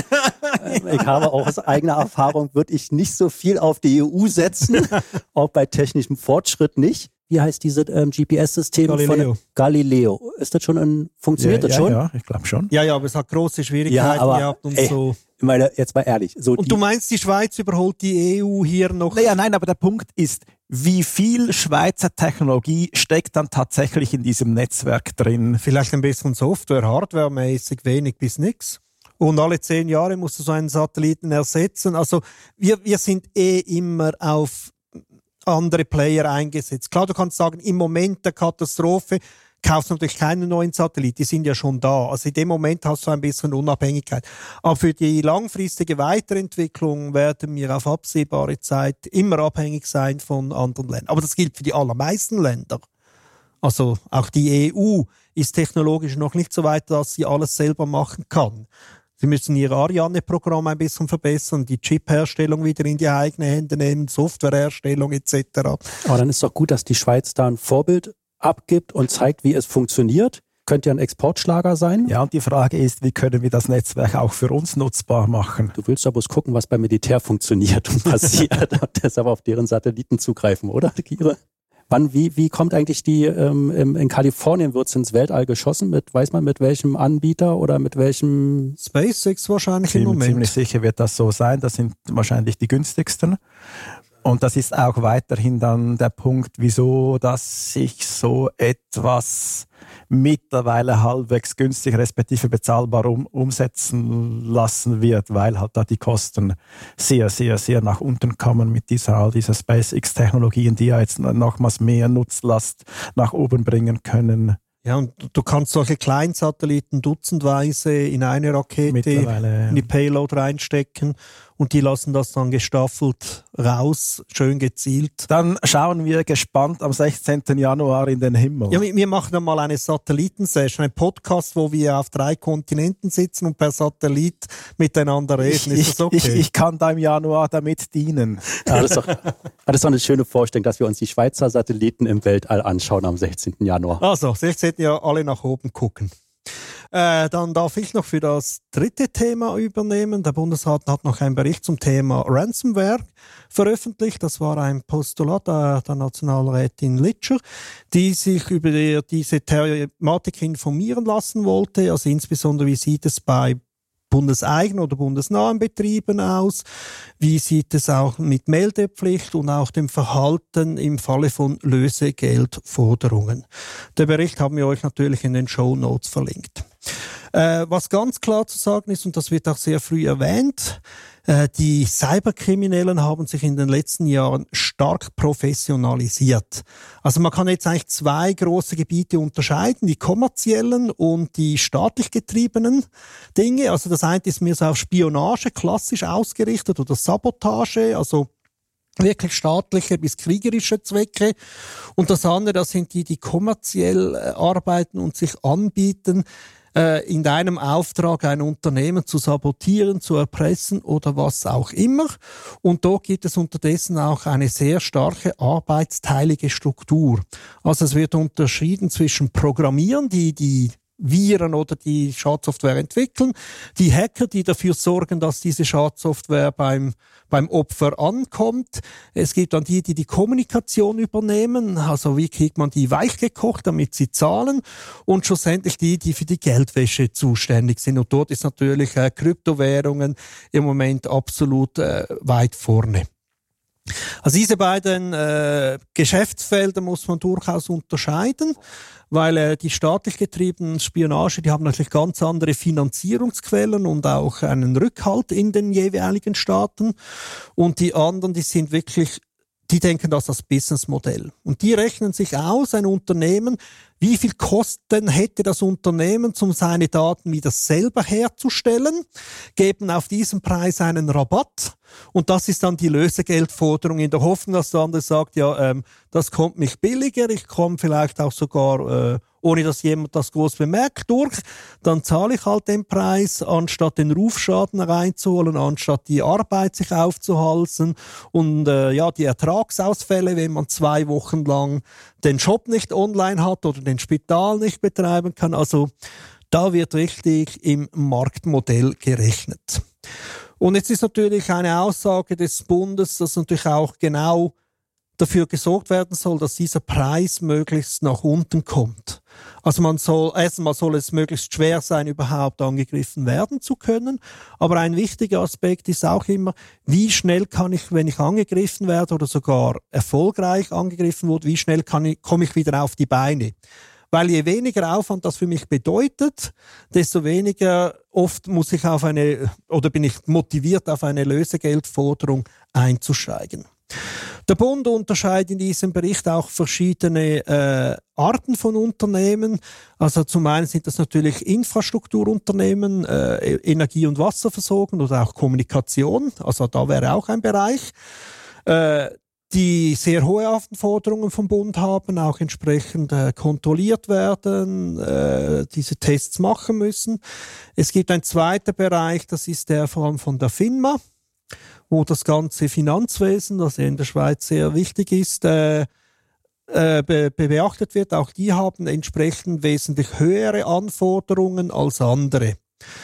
Ich habe auch aus eigener Erfahrung, würde ich nicht so viel auf die E U setzen, auch bei technischem Fortschritt nicht. Wie heißt dieses ähm, G P S-System? Galileo. Von Galileo. Ist das schon ein, funktioniert ja, das ja, schon? Ja, ich glaube schon. Ja, ja, aber es hat große Schwierigkeiten ja, aber, gehabt und ey, so. Ich meine, jetzt mal ehrlich. So und die, du meinst, die Schweiz überholt die E U hier noch? Naja, nein, aber der Punkt ist, wie viel Schweizer Technologie steckt dann tatsächlich in diesem Netzwerk drin? Vielleicht ein bisschen Software, hardwaremäßig wenig bis nichts. Und alle zehn Jahre musst du so einen Satelliten ersetzen. Also wir, wir sind eh immer auf andere Player eingesetzt. Klar, du kannst sagen, im Moment der Katastrophe kaufst du natürlich keinen neuen Satellit, die sind ja schon da. Also in dem Moment hast du ein bisschen Unabhängigkeit. Aber für die langfristige Weiterentwicklung werden wir auf absehbare Zeit immer abhängig sein von anderen Ländern. Aber das gilt für die allermeisten Länder. Also auch die E U ist technologisch noch nicht so weit, dass sie alles selber machen kann. Sie müssen ihr Ariane-Programm ein bisschen verbessern, die Chip-Herstellung wieder in die eigenen Hände nehmen, Softwareherstellung et cetera. Aber dann ist doch gut, dass die Schweiz da ein Vorbild abgibt und zeigt, wie es funktioniert. Könnte ja ein Exportschlager sein. Ja, und die Frage ist, wie können wir das Netzwerk auch für uns nutzbar machen? Du willst doch bloß gucken, was beim Militär funktioniert und passiert und deshalb auf deren Satelliten zugreifen, oder, Kire? Wann, wie, wie kommt eigentlich die, ähm, in, in Kalifornien wird es ins Weltall geschossen, mit, weiß man mit welchem Anbieter oder mit welchem? SpaceX wahrscheinlich Ziemlich, im Moment. Ziemlich sicher wird das so sein, das sind wahrscheinlich die günstigsten. Und das ist auch weiterhin dann der Punkt, wieso dass sich so etwas mittlerweile halbwegs günstig respektive bezahlbar um, umsetzen lassen wird, weil halt da die Kosten sehr, sehr, sehr nach unten kommen mit dieser, all dieser SpaceX-Technologien, die ja jetzt nochmals mehr Nutzlast nach oben bringen können. Ja, und du kannst solche Kleinsatelliten dutzendweise in eine Rakete in die Payload reinstecken und die lassen das dann gestaffelt raus, schön gezielt. Dann schauen wir gespannt am sechzehnten Januar in den Himmel. Ja, wir machen dann mal eine Satellitensession, einen Podcast, wo wir auf drei Kontinenten sitzen und per Satellit miteinander reden. Ich, Ist das okay? Ich, ich kann da im Januar damit dienen. Ja, das, ist doch, das ist doch eine schöne Vorstellung, dass wir uns die Schweizer Satelliten im Weltall anschauen am sechzehnten Januar. Also, sechzehnten ja alle nach oben gucken. Äh, dann darf ich noch für das dritte Thema übernehmen. Der Bundesrat hat noch einen Bericht zum Thema Ransomware veröffentlicht. Das war ein Postulat der, der Nationalrätin Litscher, die sich über die, diese Thematik informieren lassen wollte. Also insbesondere, wie sieht es bei bundeseigenen oder bundesnahen Betrieben aus? Wie sieht es auch mit Meldepflicht und auch dem Verhalten im Falle von Lösegeldforderungen? Der Bericht haben wir euch natürlich in den Shownotes verlinkt. Äh, was ganz klar zu sagen ist, und das wird auch sehr früh erwähnt, äh, die Cyberkriminellen haben sich in den letzten Jahren stark professionalisiert. Also man kann jetzt eigentlich zwei große Gebiete unterscheiden, die kommerziellen und die staatlich getriebenen Dinge. Also das eine ist mehr so auf Spionage klassisch ausgerichtet oder Sabotage, also wirklich staatliche bis kriegerische Zwecke. Und das andere, das sind die, die kommerziell arbeiten und sich anbieten, in deinem Auftrag ein Unternehmen zu sabotieren, zu erpressen oder was auch immer. Und dort gibt es unterdessen auch eine sehr starke arbeitsteilige Struktur. Also es wird unterschieden zwischen Programmieren, die die Viren oder die Schadsoftware entwickeln, die Hacker, die dafür sorgen, dass diese Schadsoftware beim, beim Opfer ankommt. Es gibt dann die, die die Kommunikation übernehmen, also wie kriegt man die weichgekocht, damit sie zahlen, und schlussendlich die, die für die Geldwäsche zuständig sind. Und dort ist natürlich äh, Kryptowährungen im Moment absolut äh, weit vorne. Also diese beiden äh, Geschäftsfelder muss man durchaus unterscheiden, weil äh, die staatlich getriebenen Spionage, die haben natürlich ganz andere Finanzierungsquellen und auch einen Rückhalt in den jeweiligen Staaten, und die anderen, die sind wirklich, die denken das als Businessmodell. Und die rechnen sich aus, ein Unternehmen, wie viel Kosten hätte das Unternehmen, um seine Daten wieder selber herzustellen, geben auf diesen Preis einen Rabatt, und das ist dann die Lösegeldforderung in der Hoffnung, dass der andere sagt, ja, ähm, das kommt mich billiger, ich komme vielleicht auch sogar, äh, ohne dass jemand das groß bemerkt, durch, dann zahle ich halt den Preis, anstatt den Rufschaden reinzuholen, anstatt die Arbeit sich aufzuhalsen und äh, ja, die Ertragsausfälle, wenn man zwei Wochen lang den Shop nicht online hat oder den Spital nicht betreiben kann. Also da wird richtig im Marktmodell gerechnet. Und jetzt ist natürlich eine Aussage des Bundes, dass natürlich auch genau dafür gesorgt werden soll, dass dieser Preis möglichst nach unten kommt. Also man soll, erstmal soll es möglichst schwer sein, überhaupt angegriffen werden zu können. Aber ein wichtiger Aspekt ist auch immer, wie schnell kann ich, wenn ich angegriffen werde oder sogar erfolgreich angegriffen wurde, wie schnell kann ich, komme ich wieder auf die Beine. Weil je weniger Aufwand das für mich bedeutet, desto weniger oft muss ich auf eine, oder bin ich motiviert, auf eine Lösegeldforderung einzusteigen. Der Bund unterscheidet in diesem Bericht auch verschiedene äh, Arten von Unternehmen. Also zum einen sind das natürlich Infrastrukturunternehmen, äh, Energie- und Wasserversorgung oder auch Kommunikation. Also da wäre auch ein Bereich. Äh, die sehr hohe Anforderungen vom Bund haben, auch entsprechend äh, kontrolliert werden, äh, diese Tests machen müssen. Es gibt einen zweiten Bereich, das ist der vor allem von der FINMA, wo das ganze Finanzwesen, das in der Schweiz sehr wichtig ist, äh, äh, be- beachtet wird. Auch die haben entsprechend wesentlich höhere Anforderungen als andere.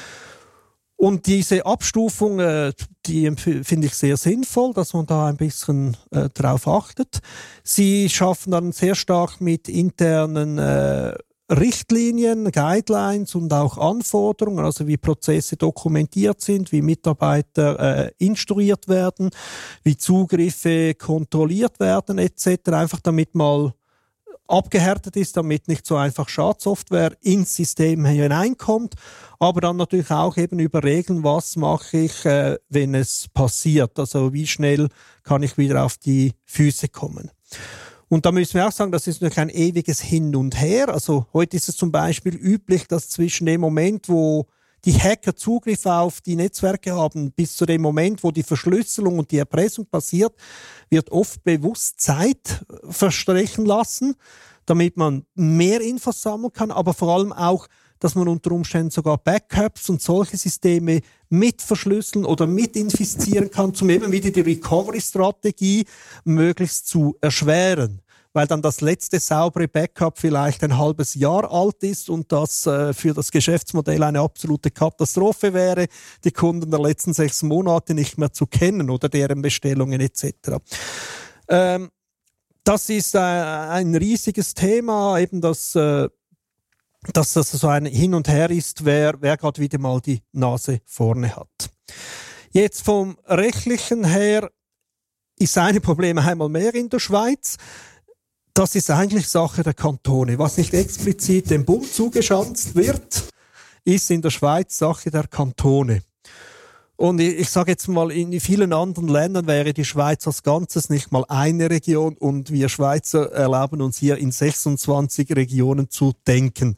Und diese Abstufung, äh, die finde ich sehr sinnvoll, dass man da ein bisschen äh, drauf achtet. Sie schaffen dann sehr stark mit internen äh, Richtlinien, Guidelines und auch Anforderungen, also wie Prozesse dokumentiert sind, wie Mitarbeiter äh, instruiert werden, wie Zugriffe kontrolliert werden et cetera. Einfach damit mal abgehärtet ist, damit nicht so einfach Schadsoftware ins System hineinkommt, aber dann natürlich auch eben über Regeln, was mache ich, äh, wenn es passiert, also wie schnell kann ich wieder auf die Füße kommen. Und da müssen wir auch sagen, das ist natürlich ein ewiges Hin und Her. Also heute ist es zum Beispiel üblich, dass zwischen dem Moment, wo die Hacker Zugriff auf die Netzwerke haben, bis zu dem Moment, wo die Verschlüsselung und die Erpressung passiert, wird oft bewusst Zeit verstreichen lassen, damit man mehr Infos sammeln kann, aber vor allem auch, dass man unter Umständen sogar Backups und solche Systeme mit verschlüsseln oder mit infizieren kann, um eben wieder die Recovery-Strategie möglichst zu erschweren. Weil dann das letzte saubere Backup vielleicht ein halbes Jahr alt ist und das äh, für das Geschäftsmodell eine absolute Katastrophe wäre, die Kunden der letzten sechs Monate nicht mehr zu kennen oder deren Bestellungen et cetera. Ähm, das ist äh, ein riesiges Thema, eben das äh, dass das so ein Hin und Her ist, wer, wer gerade wieder mal die Nase vorne hat. Jetzt vom Rechtlichen her ist ein Problem einmal mehr in der Schweiz. Das ist eigentlich Sache der Kantone. Was nicht explizit dem Bund zugeschanzt wird, ist in der Schweiz Sache der Kantone. Und ich, ich sage jetzt mal, in vielen anderen Ländern wäre die Schweiz als Ganzes nicht mal eine Region und wir Schweizer erlauben uns hier in sechsundzwanzig Regionen zu denken.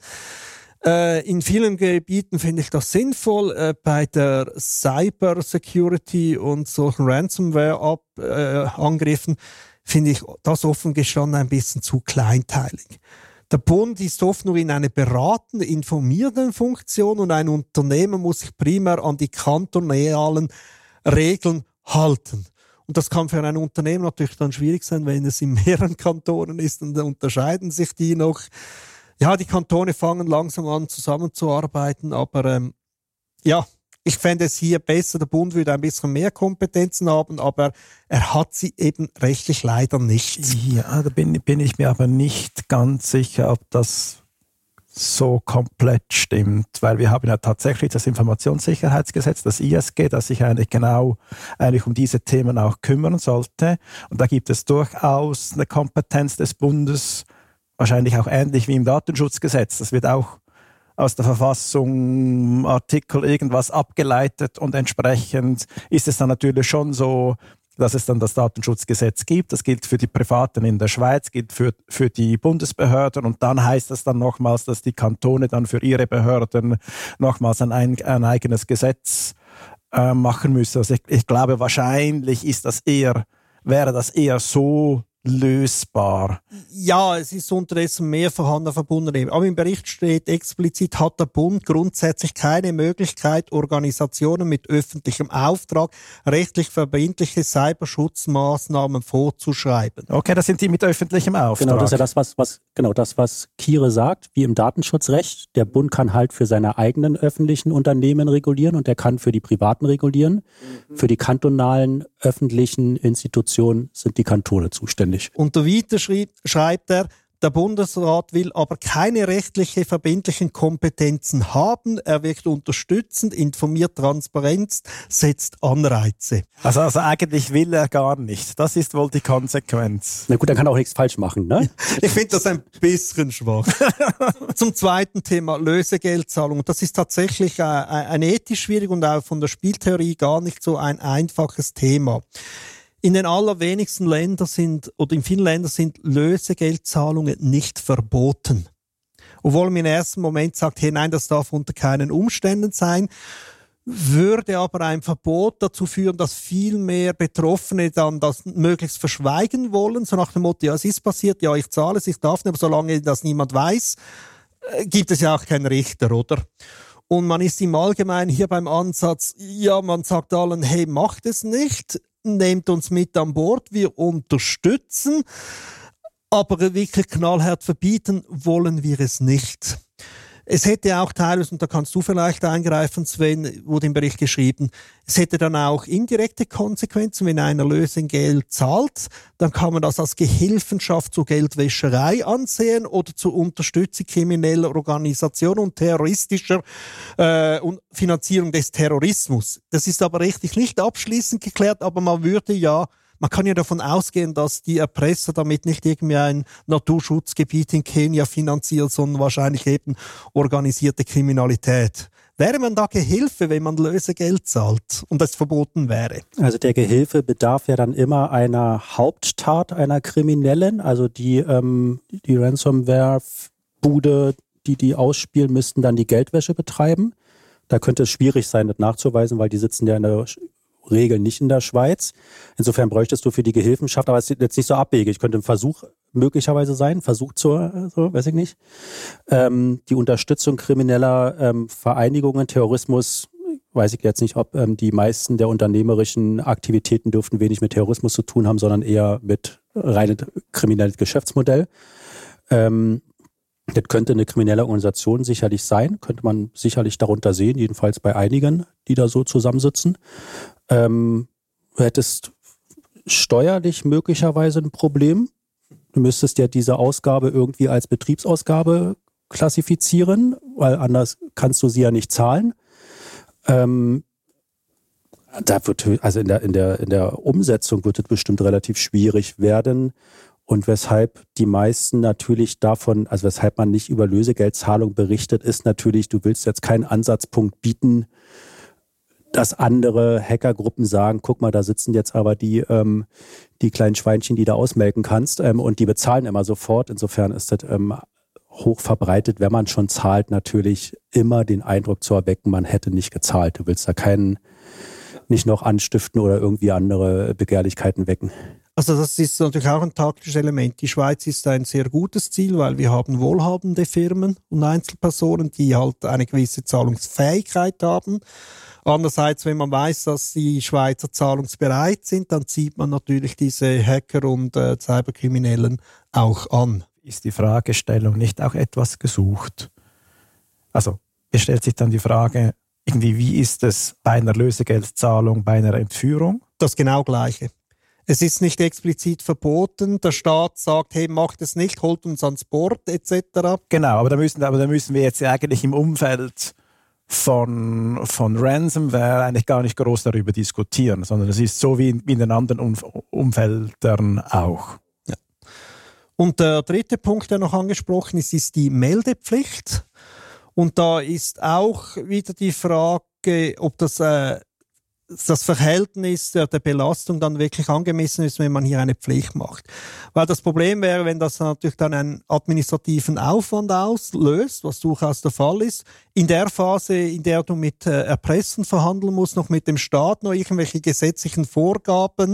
Äh, in vielen Gebieten finde ich das sinnvoll. Äh, bei der Cyber Security und solchen Ransomware-Angriffen äh, finde ich das offen gestanden ein bisschen zu kleinteilig. Der Bund ist oft nur in einer beratenden, informierenden Funktion und ein Unternehmen muss sich primär an die kantonalen Regeln halten. Und das kann für ein Unternehmen natürlich dann schwierig sein, wenn es in mehreren Kantonen ist und dann unterscheiden sich die noch. Ja, die Kantone fangen langsam an zusammenzuarbeiten, aber ähm, ja, ich fände es hier besser, der Bund würde ein bisschen mehr Kompetenzen haben, aber er hat sie eben rechtlich leider nicht. Ja, da bin, bin ich mir aber nicht ganz sicher, ob das so komplett stimmt, weil wir haben ja tatsächlich das Informationssicherheitsgesetz, das I S G, das sich eigentlich genau eigentlich um diese Themen auch kümmern sollte. Und da gibt es durchaus eine Kompetenz des Bundes, wahrscheinlich auch ähnlich wie im Datenschutzgesetz. Das wird auch aus der Verfassung Artikel irgendwas abgeleitet und entsprechend ist es dann natürlich schon so, dass es dann das Datenschutzgesetz gibt. Das gilt für die Privaten in der Schweiz, gilt für, für die Bundesbehörden und dann heißt es dann nochmals, dass die Kantone dann für ihre Behörden nochmals ein, ein eigenes Gesetz äh, machen müssen. Also ich, ich glaube, wahrscheinlich ist das eher, wäre das eher so lösbar. Ja, es ist unterdessen mehr vorhanden verbunden. Aber im Bericht steht explizit, hat der Bund grundsätzlich keine Möglichkeit, Organisationen mit öffentlichem Auftrag rechtlich verbindliche Cyberschutzmaßnahmen vorzuschreiben. Okay, das sind die mit öffentlichem Auftrag. Genau, das ist ja das, was, was, genau das, was Kire sagt, wie im Datenschutzrecht. Der Bund kann halt für seine eigenen öffentlichen Unternehmen regulieren und der kann für die privaten regulieren. Mhm. Für die kantonalen öffentlichen Institutionen sind die Kantone zuständig. Und weiter schreibt er, der Bundesrat will aber keine rechtliche verbindlichen Kompetenzen haben. Er wirkt unterstützend, informiert Transparenz, setzt Anreize. Also, also eigentlich will er gar nicht. Das ist wohl die Konsequenz. Na gut, er kann auch nichts falsch machen, ne? Ich finde das ein bisschen schwach. Zum zweiten Thema, Lösegeldzahlung. Das ist tatsächlich äh, ein ethisch schwierig und auch von der Spieltheorie gar nicht so ein einfaches Thema. In den allerwenigsten Ländern sind, oder in vielen Ländern sind Lösegeldzahlungen nicht verboten. Obwohl man im ersten Moment sagt, hey, nein, das darf unter keinen Umständen sein, würde aber ein Verbot dazu führen, dass viel mehr Betroffene dann das möglichst verschweigen wollen, so nach dem Motto, ja, es ist passiert, ja, ich zahle es, ich darf nicht, aber solange das niemand weiß, gibt es ja auch keinen Richter, oder? Und man ist im Allgemeinen hier beim Ansatz, ja, man sagt allen, hey, macht es nicht, nehmt uns mit an Bord, wir unterstützen, aber wirklich knallhart verbieten wollen wir es nicht. Es hätte auch teilweise, und da kannst du vielleicht eingreifen, Sven, wurde im Bericht geschrieben, es hätte dann auch indirekte Konsequenzen, wenn einer Lösegeld zahlt, dann kann man das als Gehilfenschaft zur Geldwäscherei ansehen oder zur Unterstützung krimineller Organisationen und terroristischer äh, und Finanzierung des Terrorismus. Das ist aber rechtlich nicht abschließend geklärt, aber man würde ja Man kann ja davon ausgehen, dass die Erpresser damit nicht irgendwie ein Naturschutzgebiet in Kenia finanzieren, sondern wahrscheinlich eben organisierte Kriminalität. Wäre man da Gehilfe, wenn man Lösegeld zahlt und das verboten wäre? Also der Gehilfe bedarf ja dann immer einer Haupttat einer Kriminellen. Also die, ähm, die Ransomware-Bude, die die ausspielen, müssten dann die Geldwäsche betreiben. Da könnte es schwierig sein, das nachzuweisen, weil die sitzen ja in der Regel nicht in der Schweiz. Insofern bräuchtest du für die Gehilfenschaft, aber es ist jetzt nicht so abwegig, könnte ein Versuch möglicherweise sein, Versuch zur, so, weiß ich nicht, ähm, die Unterstützung krimineller ähm, Vereinigungen, Terrorismus, weiß ich jetzt nicht, ob ähm, die meisten der unternehmerischen Aktivitäten dürften wenig mit Terrorismus zu tun haben, sondern eher mit reinem kriminelles Geschäftsmodell. Ähm, Das könnte eine kriminelle Organisation sicherlich sein, könnte man sicherlich darunter sehen, jedenfalls bei einigen, die da so zusammensitzen. Ähm, du hättest steuerlich möglicherweise ein Problem. Du müsstest ja diese Ausgabe irgendwie als Betriebsausgabe klassifizieren, weil anders kannst du sie ja nicht zahlen. Ähm, da wird, also in der, in der, in der Umsetzung wird es bestimmt relativ schwierig werden. Und weshalb die meisten natürlich davon, also weshalb man nicht über Lösegeldzahlung berichtet, ist natürlich, du willst jetzt keinen Ansatzpunkt bieten, dass andere Hackergruppen sagen, guck mal, da sitzen jetzt aber die, ähm, die kleinen Schweinchen, die du ausmelken kannst, ähm, und die bezahlen immer sofort. Insofern ist das ähm, hoch verbreitet, wenn man schon zahlt, natürlich immer den Eindruck zu erwecken, man hätte nicht gezahlt. Du willst da keinen nicht noch anstiften oder irgendwie andere Begehrlichkeiten wecken. Also das ist natürlich auch ein taktisches Element. Die Schweiz ist ein sehr gutes Ziel, weil wir haben wohlhabende Firmen und Einzelpersonen, die halt eine gewisse Zahlungsfähigkeit haben. Andererseits, wenn man weiß, dass die Schweizer zahlungsbereit sind, dann zieht man natürlich diese Hacker und äh, Cyberkriminellen auch an. Ist die Fragestellung nicht auch etwas gesucht? Also es stellt sich dann die Frage, irgendwie, wie ist es bei einer Lösegeldzahlung, bei einer Entführung? Das genau Gleiche. Es ist nicht explizit verboten. Der Staat sagt, hey, macht es nicht, holt uns ans Board et cetera. Genau, aber da müssen, aber da müssen wir jetzt eigentlich im Umfeld von, von Ransomware eigentlich gar nicht groß darüber diskutieren, sondern es ist so wie in, wie in den anderen Umf- Umfeldern auch. Ja. Und der dritte Punkt, der noch angesprochen ist, ist die Meldepflicht. Und da ist auch wieder die Frage, ob das, äh, das Verhältnis der, der Belastung dann wirklich angemessen ist, wenn man hier eine Pflicht macht. Weil das Problem wäre, wenn das natürlich dann einen administrativen Aufwand auslöst, was durchaus der Fall ist, in der Phase, in der du mit äh, Erpressen verhandeln musst, noch mit dem Staat, noch irgendwelche gesetzlichen Vorgaben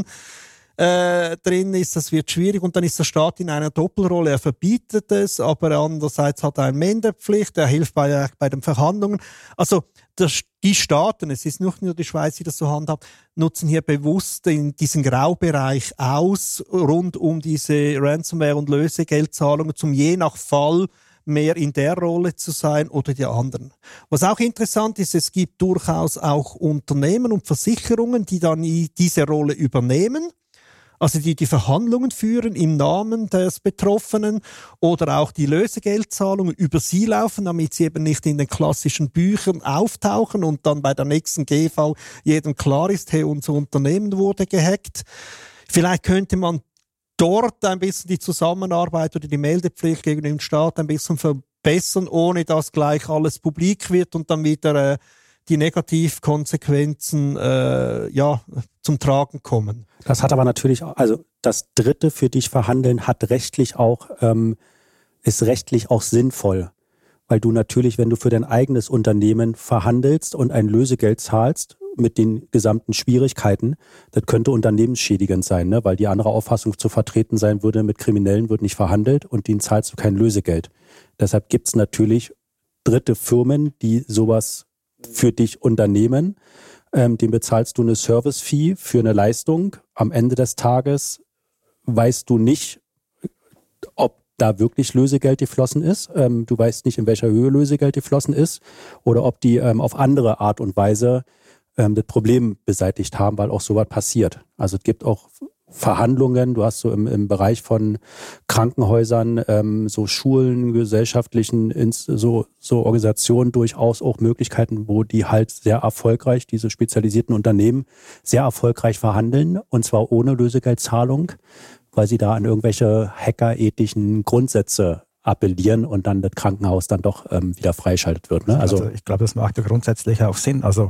Äh, drin ist, das wird schwierig und dann ist der Staat in einer Doppelrolle. Er verbietet es, aber andererseits hat er eine Meldepflicht, er hilft bei, bei den Verhandlungen. Also das, die Staaten, es ist nicht nur die Schweiz, die das so handhabt, nutzen hier bewusst in diesen Graubereich aus, rund um diese Ransomware- und Lösegeldzahlungen, zum je nach Fall mehr in der Rolle zu sein oder die anderen. Was auch interessant ist, es gibt durchaus auch Unternehmen und Versicherungen, die dann diese Rolle übernehmen. Also die die Verhandlungen führen im Namen des Betroffenen oder auch die Lösegeldzahlungen über sie laufen, damit sie eben nicht in den klassischen Büchern auftauchen und dann bei der nächsten G V jedem klar ist, hey, unser Unternehmen wurde gehackt. Vielleicht könnte man dort ein bisschen die Zusammenarbeit oder die Meldepflicht gegen den Staat ein bisschen verbessern, ohne dass gleich alles publik wird und dann wieder äh, die Negativkonsequenzen äh, ja, zum Tragen kommen. Das hat aber natürlich, also das dritte für dich verhandeln hat rechtlich auch, ähm, ist rechtlich auch sinnvoll. Weil du natürlich, wenn du für dein eigenes Unternehmen verhandelst und ein Lösegeld zahlst, mit den gesamten Schwierigkeiten, das könnte unternehmensschädigend sein, ne? Weil die andere Auffassung zu vertreten sein würde, mit Kriminellen wird nicht verhandelt und denen zahlst du kein Lösegeld. Deshalb gibt es natürlich dritte Firmen, die sowas für dich unternehmen. Ähm, dem bezahlst du eine Service-Fee für eine Leistung. Am Ende des Tages weißt du nicht, ob da wirklich Lösegeld geflossen ist. Ähm, du weißt nicht, in welcher Höhe Lösegeld geflossen ist oder ob die ähm, auf andere Art und Weise ähm, das Problem beseitigt haben, weil auch sowas passiert. Also es gibt auch Verhandlungen, du hast so im, im Bereich von Krankenhäusern, ähm, so Schulen, gesellschaftlichen ins, so, so Organisationen durchaus auch Möglichkeiten, wo die halt sehr erfolgreich, diese spezialisierten Unternehmen, sehr erfolgreich verhandeln und zwar ohne Lösegeldzahlung, weil sie da an irgendwelche hackerethischen Grundsätze appellieren und dann das Krankenhaus dann doch ähm, wieder freischaltet wird. Ne? Also, also ich glaube, das macht ja grundsätzlich auch Sinn. Also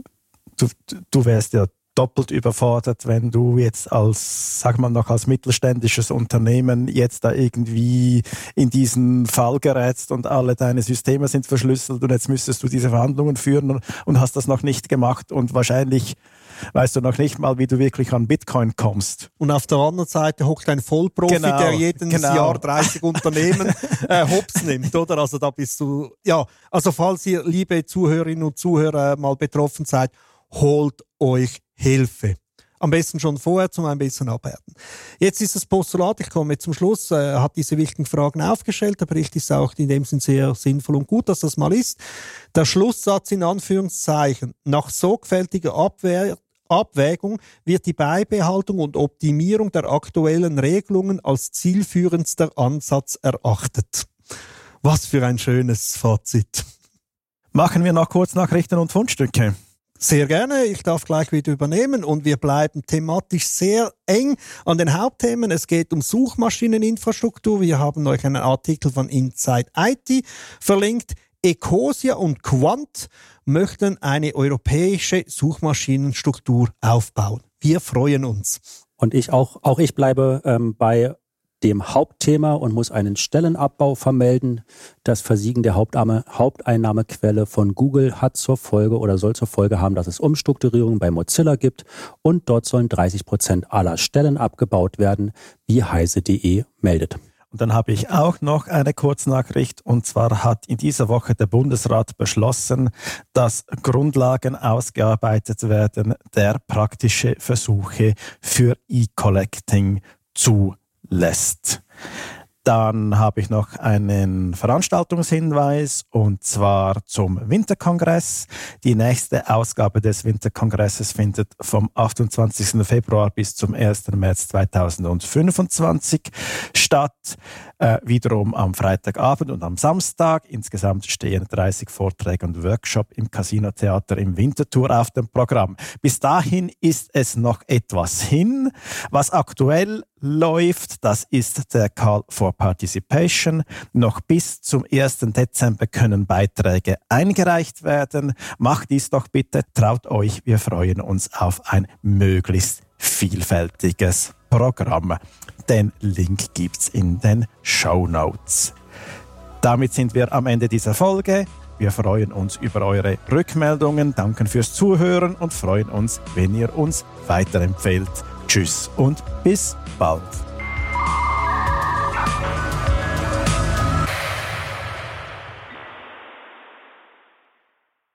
du, du wärst ja doppelt überfordert, wenn du jetzt als, sag mal noch als mittelständisches Unternehmen jetzt da irgendwie in diesen Fall gerätst und alle deine Systeme sind verschlüsselt und jetzt müsstest du diese Verhandlungen führen und, und hast das noch nicht gemacht und wahrscheinlich weißt du noch nicht mal, wie du wirklich an Bitcoin kommst. Und auf der anderen Seite hockt ein Vollprofi, genau, der jedes genau. Jahr dreißig Unternehmen äh, hops nimmt, oder? Also da bist du, ja, also falls ihr, liebe Zuhörerinnen und Zuhörer, mal betroffen seid, holt euch Hilfe. Am besten schon vorher, zum ein bisschen abhärten. Jetzt ist das Postulat, ich komme zum Schluss, äh, hat diese wichtigen Fragen aufgestellt. Der Bericht ist auch in dem Sinn sehr sinnvoll und gut, dass das mal ist. Der Schlusssatz in Anführungszeichen. Nach sorgfältiger Abwehr, Abwägung wird die Beibehaltung und Optimierung der aktuellen Regelungen als zielführendster Ansatz erachtet. Was für ein schönes Fazit. Machen wir noch Kurznachrichten und Fundstücke. Sehr gerne, ich darf gleich wieder übernehmen und wir bleiben thematisch sehr eng an den Hauptthemen. Es geht um Suchmaschineninfrastruktur. Wir haben euch einen Artikel von Inside I T verlinkt. Ecosia und Quant möchten eine europäische Suchmaschinenstruktur aufbauen. Wir freuen uns. Und ich auch, auch ich bleibe ähm, bei dem Hauptthema und muss einen Stellenabbau vermelden. Das Versiegen der Hauptame, Haupteinnahmequelle von Google hat zur Folge oder soll zur Folge haben, dass es Umstrukturierungen bei Mozilla gibt und dort sollen dreißig Prozent aller Stellen abgebaut werden, wie heise punkt de meldet. Und dann habe ich auch noch eine Kurznachricht und zwar hat in dieser Woche der Bundesrat beschlossen, dass Grundlagen ausgearbeitet werden, der praktische Versuche für E-Collecting zu lässt. Dann habe ich noch einen Veranstaltungshinweis und zwar zum Winterkongress. Die nächste Ausgabe des Winterkongresses findet vom achtundzwanzigsten Februar bis zum ersten März zweitausendfünfundzwanzig statt. Äh, wiederum am Freitagabend und am Samstag. Insgesamt stehen dreißig Vorträge und Workshops im Casino-Theater im Winterthur auf dem Programm. Bis dahin ist es noch etwas hin. Was aktuell läuft, das ist der Call for Participation. Noch bis zum ersten Dezember können Beiträge eingereicht werden. Macht dies doch bitte, traut euch, wir freuen uns auf ein möglichst vielfältiges Programm. Den Link gibt's in den Shownotes. Damit sind wir am Ende dieser Folge. Wir freuen uns über eure Rückmeldungen, danken fürs Zuhören und freuen uns, wenn ihr uns weiterempfehlt. Tschüss und bis bald.